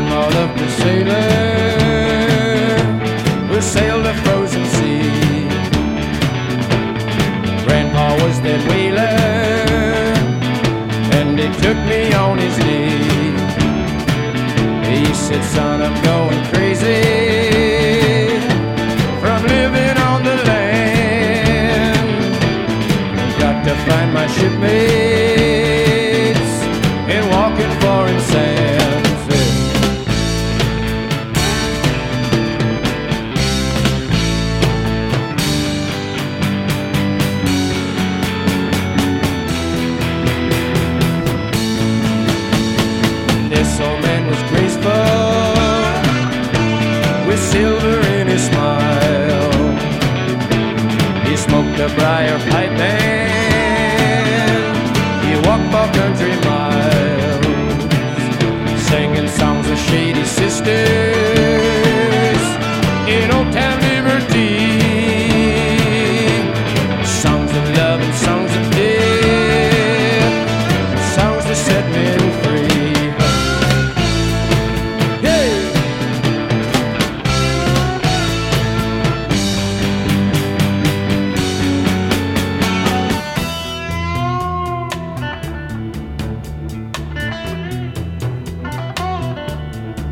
Grandma loved the sailor who sailed the frozen sea. Grandpa was that whaler, and he took me on his knee. He said, son, I'm going crazy from living on the land. Got to find my shipmates and walk in foreign sands. This old man was graceful with silver in his smile. He smoked a briar pipe and he walked for country miles, singing songs of shady sisters in Old Town Liberty, songs of love and songs of death, songs that set men free.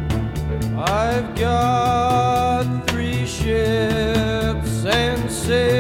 I've got 3 ships and sail